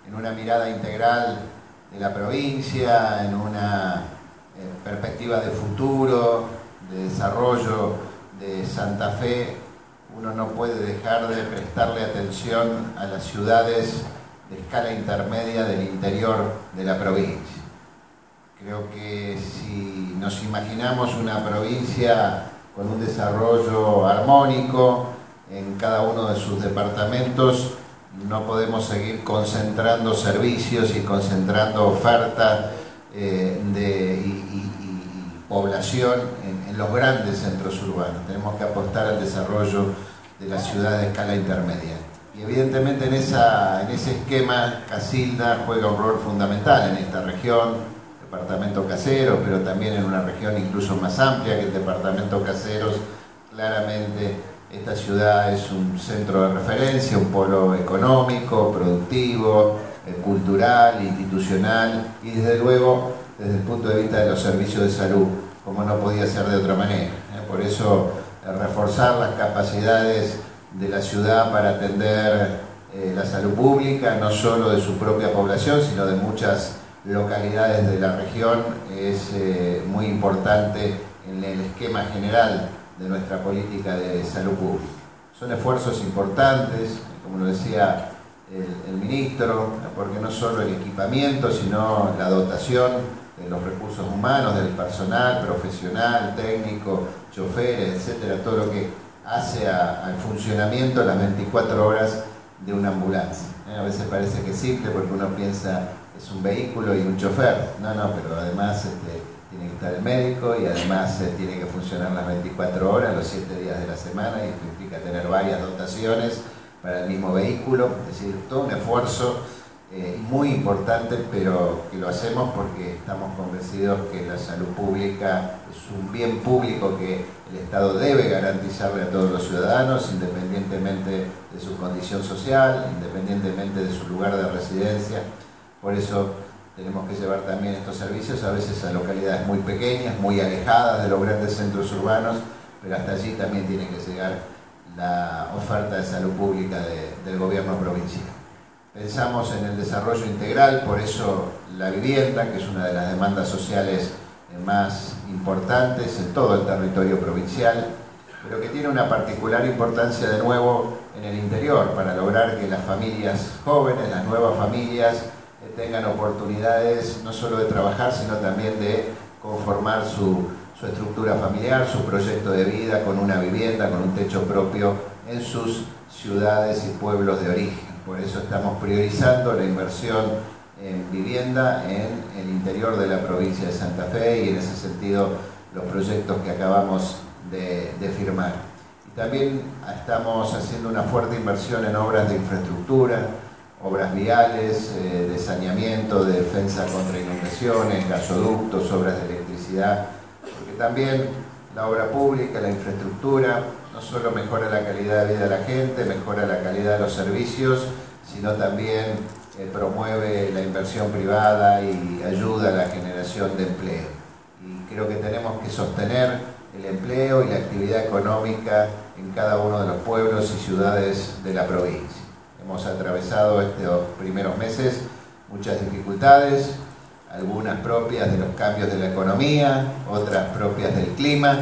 en una mirada integral de la provincia, en una perspectiva de futuro, de desarrollo de Santa Fe, uno no puede dejar de prestarle atención a las ciudades de escala intermedia del interior de la provincia. Creo que si nos imaginamos una provincia con un desarrollo armónico en cada uno de sus departamentos, no podemos seguir concentrando servicios y concentrando oferta y población en los grandes centros urbanos. Tenemos que apostar al desarrollo de las ciudades de escala intermedia. Y evidentemente en ese esquema Casilda juega un rol fundamental en esta región, departamento Caseros, pero también en una región incluso más amplia que el departamento Caseros. Claramente esta ciudad es un centro de referencia, un polo económico, productivo, cultural, institucional y desde luego desde el punto de vista de los servicios de salud, como no podía ser de otra manera. Por eso reforzar las capacidades de la ciudad para atender la salud pública, no solo de su propia población, sino de muchas localidades de la región, es muy importante en el esquema general de nuestra política de salud pública. Son esfuerzos importantes, como lo decía el ministro, porque no solo el equipamiento, sino la dotación de los recursos humanos, del personal profesional, técnico, choferes, etcétera, todo lo que hace al funcionamiento las 24 horas de una ambulancia. A veces parece que es simple porque uno piensa es un vehículo y un chofer. No, pero además tiene que estar el médico y además tiene que funcionar las 24 horas, los 7 días de la semana, y esto implica tener varias dotaciones para el mismo vehículo. Es decir, todo un esfuerzo muy importante, pero que lo hacemos porque estamos convencidos que la salud pública es un bien público que el Estado debe garantizarle a todos los ciudadanos, independientemente de su condición social, independientemente de su lugar de residencia. Por eso tenemos que llevar también estos servicios a veces a localidades muy pequeñas, muy alejadas de los grandes centros urbanos, pero hasta allí también tiene que llegar la oferta de salud pública del gobierno provincial. Pensamos en el desarrollo integral, por eso la vivienda, que es una de las demandas sociales más importantes en todo el territorio provincial, pero que tiene una particular importancia de nuevo en el interior, para lograr que las familias jóvenes, las nuevas familias, tengan oportunidades no solo de trabajar, sino también de conformar su estructura familiar, su proyecto de vida con una vivienda, con un techo propio en sus ciudades y pueblos de origen. Por eso estamos priorizando la inversión en vivienda en el interior de la provincia de Santa Fe y en ese sentido los proyectos que acabamos de firmar. Y también estamos haciendo una fuerte inversión en obras de infraestructura, obras viales, de saneamiento, de defensa contra inundaciones, gasoductos, obras de electricidad, porque también la obra pública, la infraestructura, no solo mejora la calidad de vida de la gente, mejora la calidad de los servicios, sino también promueve la inversión privada y ayuda a la generación de empleo. Y creo que tenemos que sostener el empleo y la actividad económica en cada uno de los pueblos y ciudades de la provincia. Hemos atravesado estos primeros meses muchas dificultades, algunas propias de los cambios de la economía, otras propias del clima,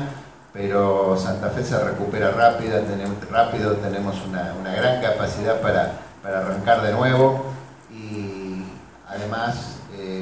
pero Santa Fe se recupera rápido, tenemos una gran capacidad para arrancar de nuevo y además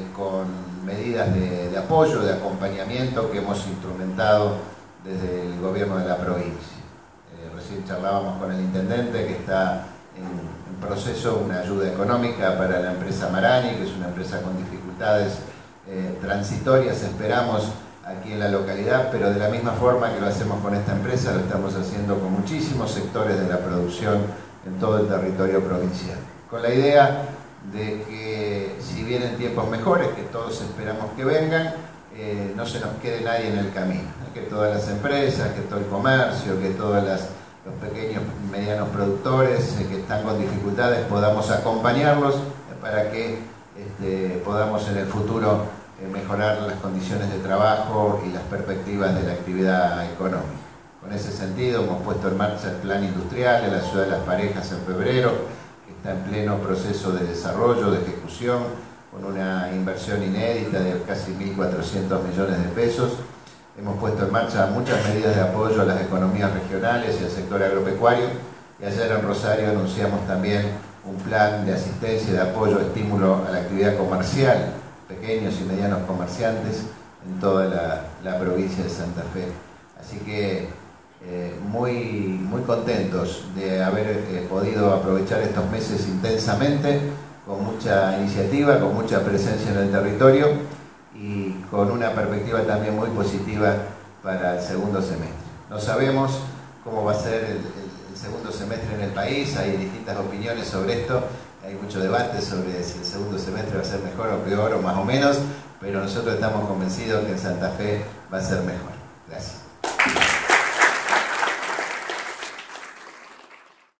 con medidas de apoyo, de acompañamiento que hemos instrumentado desde el gobierno de la provincia. Recién charlábamos con el intendente que está en proceso una ayuda económica para la empresa Marani, que es una empresa con dificultades transitorias, esperamos, aquí en la localidad, pero de la misma forma que lo hacemos con esta empresa, lo estamos haciendo con muchísimos sectores de la producción en todo el territorio provincial. Con la idea de que si vienen tiempos mejores, que todos esperamos que vengan, no se nos quede nadie en el camino, que todas las empresas, que todo el comercio, que todos los pequeños y medianos productores que están con dificultades podamos acompañarlos para que podamos en el futuro mejorar las condiciones de trabajo y las perspectivas de la actividad económica. Con ese sentido hemos puesto en marcha el plan industrial de la ciudad de Las Parejas en febrero, que está en pleno proceso de desarrollo, de ejecución, con una inversión inédita de casi 1.400 millones de pesos. Hemos puesto en marcha muchas medidas de apoyo a las economías regionales y al sector agropecuario, y ayer en Rosario anunciamos también un plan de asistencia y de apoyo, estímulo a la actividad comercial, pequeños y medianos comerciantes en toda la provincia de Santa Fe. Así que muy contentos de haber podido aprovechar estos meses intensamente, con mucha iniciativa, con mucha presencia en el territorio y con una perspectiva también muy positiva para el segundo semestre. No sabemos cómo va a ser el segundo semestre en el país, hay distintas opiniones sobre esto, hay mucho debate sobre si el segundo semestre va a ser mejor o peor o más o menos, pero nosotros estamos convencidos que en Santa Fe va a ser mejor. Gracias.